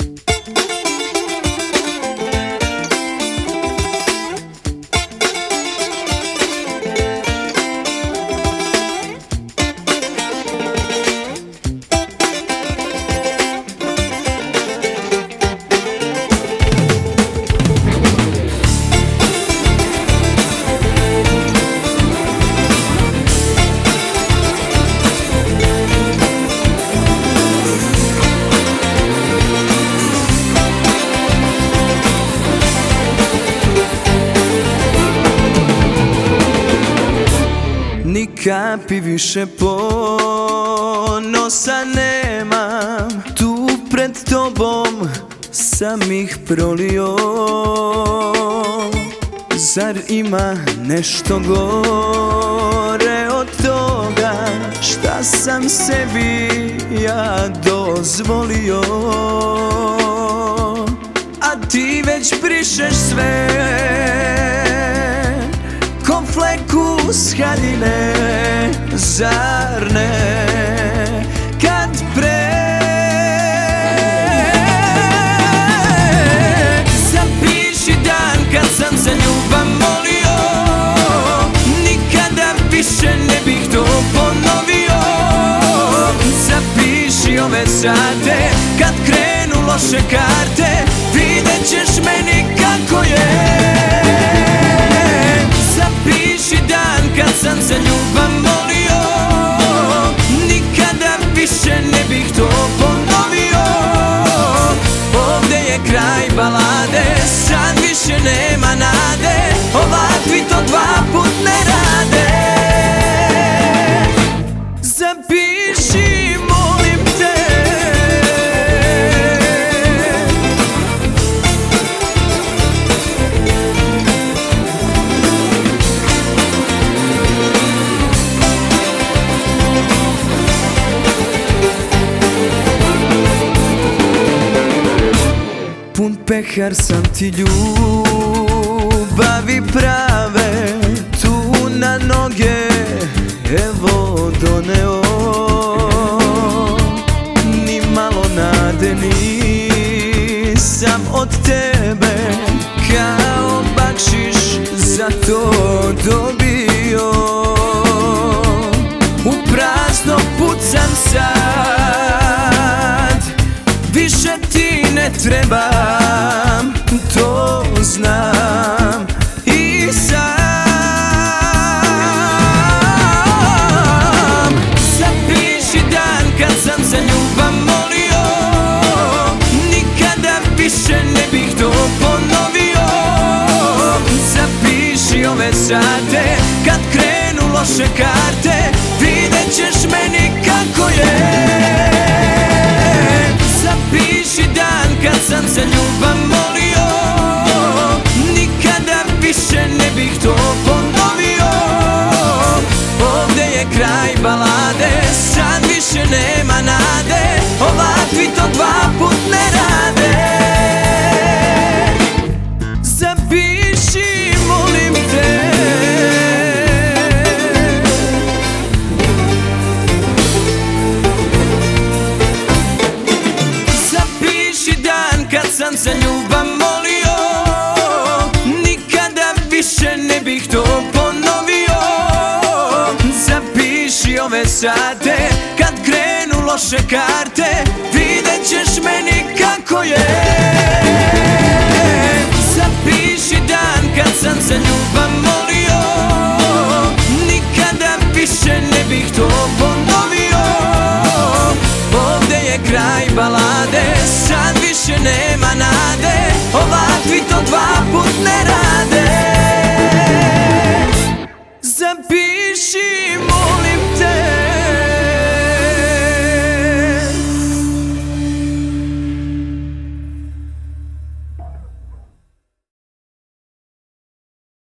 Ni kapi više ponosa nemam, tu pred tobom sam ih prolio. Zar ima nešto gore od toga šta sam sebi ja dozvolio? A ti već brišeš sve ko fleku s haljine, zar ne? Kad zapiši dan kad sam za ljubav molio, nikada više ne bih to ponovio. Zapiši ove sate kad krenu loše karte, vidjet ćeš meni kako je. Zapiši dan kad sam za ljubav molio, nikada više ne bih to ponovio. Ovdje je kraj balade, sad više nema nade, ovakvi to dva put ne rade. Zapiši, molim te. Pun pehar sam ti ljubavi prave, tu na noge evo doneo. Ni malo nade nisam od tebe, kao bakšiš za to dobio. U prazno pucam sad, više ti ne trebam, to znam i sam. Zapiši dan kad sam za ljubav molio, nikada više ne bih to ponovio. Zapiši ove sate kad krenu loše karte, vidjet ćeš meni kako je. Zapiši dan kad sam za ljubav molio, nikada više ne bih to ponovio. Ovdje je kraj balade, sad više nema nade, ovakvi to dva put ne rade. Zapiši, molim te. Kad sam za ljubav molio, nikada više ne bih to ponovio. Zapiši ove sate kad krenu loše karte, vidjet ćeš meni kako je. Zapiši dan kad sam za ljubav molio, nikada više ne bih to ponovio. Ovdje je kraj balade, sad više nema nade, ovakvi to dva